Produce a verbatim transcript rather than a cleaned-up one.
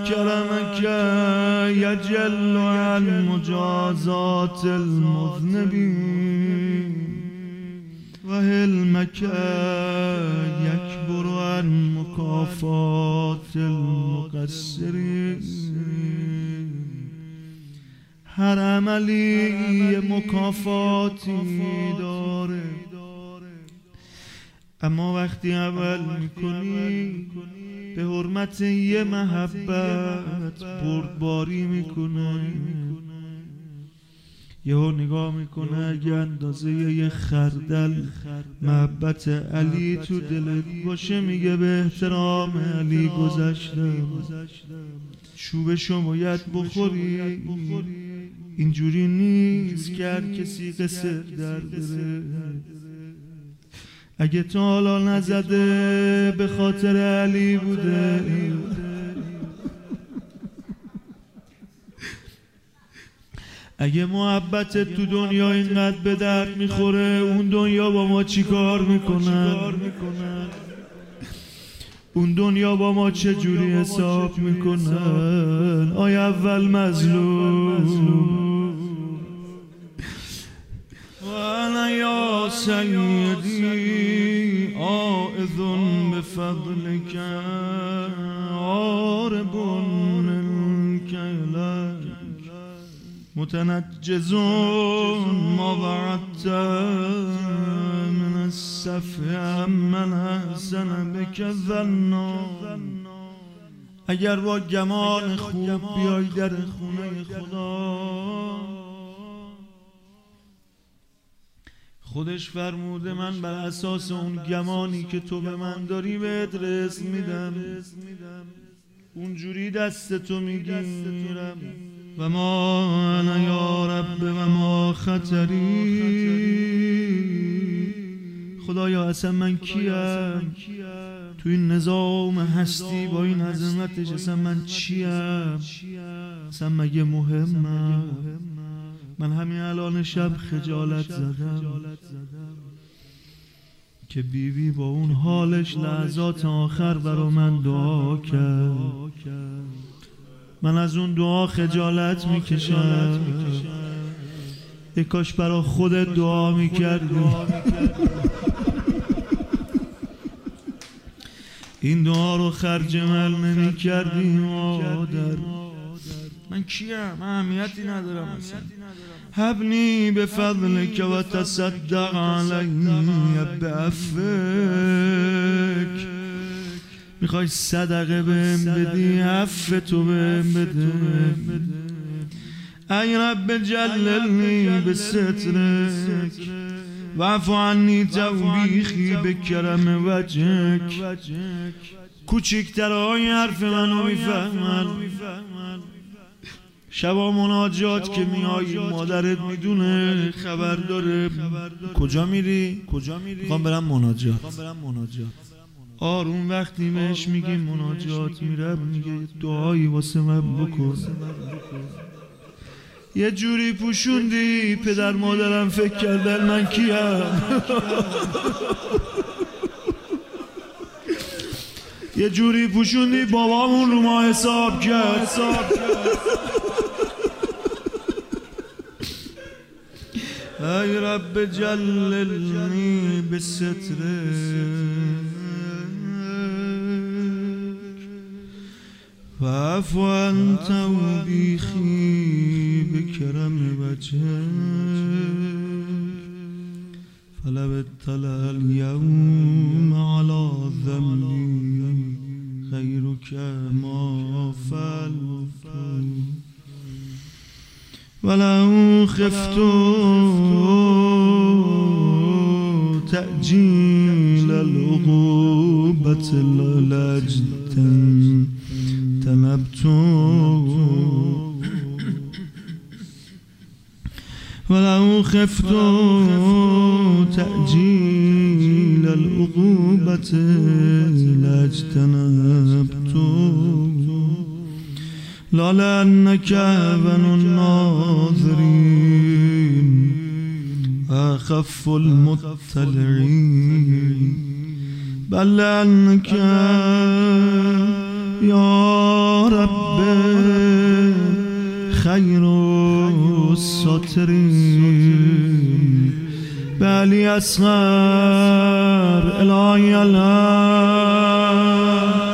کرمك یجل عن مجازات المذنبین و حلمك یکبر عن مکافات المقصرین. هر عملی مکافاتی داره، اما وقتی عمل میکنی به حرمت یه محبت بردباری میکنه. یهو نگاه میکنه اگه اندازه یه خردل محبت علی تو دلت باشه، میگه به احترام علی گذشتم، چوبشو باید بخوری. اینجوری نیست که هر کسی قصر در بره. اگه تا حالا نزده به خاطر علی بوده. اگه محبت تو دنیا اینقدر به درد میخوره، اون دنیا با ما چی کار میکنن؟ اون دنیا با ما چه جوری حساب میکنن؟ آی اول مظلوم و انا یا سیدی آئذ بفضلک عارب منک الیک متنجز ما وعدت من الصفح من احسن بک ظنا. اگر با گمان خوب بیای در خونه خدا، خودش فرموده من بر اساس اون گمانی که تو به من داری بهت رزق میدم، اونجوری دست تو میگیرم. و ما انا یا رب و ما خطری. خدایا اصلا من کیم تو این نظام هستی با این عظمتش؟ اصلا من چیم؟ اصلا مگه مهمم؟ من همین الان شب خجالت زدم که بیبی بی با اون حالش لحظات آخر برا من دعا کرد. من از اون دعا خجالت میکشم. ای کاش برا خودت دعا میکردی. این دعا رو خرج مل نمیکردی مادر. من کیم؟ من اهمیتی ندارم اصلا. حبنی به فضلک و تصدق علی بعفوک. میخوای صدقه بهم بدی، عفو تو بهم بده. ای رب جللنی به سترک وعفو عنی توبیخی به کرم وجهک. کوچکترهای حرف منو میفهمن. شبا مناجات که میایی مادرت میدونه، خبر داره. کجا میری؟ میخوام برم مناجات. آروم وقتی بهش میگی مناجات میرم، میگه دعایی واسه من بکن. یه جوری پوشوندی پدر مادرم فکر کردن من کیم. یه جوری پوشوندی بابامون رو ما حساب کرد. ای رب جللنی به سترک وعفو عن توبیخی به کرم وجهک. فلو اطلع اليوم على ذنبی غیرک ما فعلت ولو خفت تأجیل العقوبة لجتن تنبت ولو خفت تأجیل العقوبة لاجتنبت لا لأنك أهون الناظرين أخف المطلعين بل لأنك يا رب خیر الساترین به علی اصغر الهی الله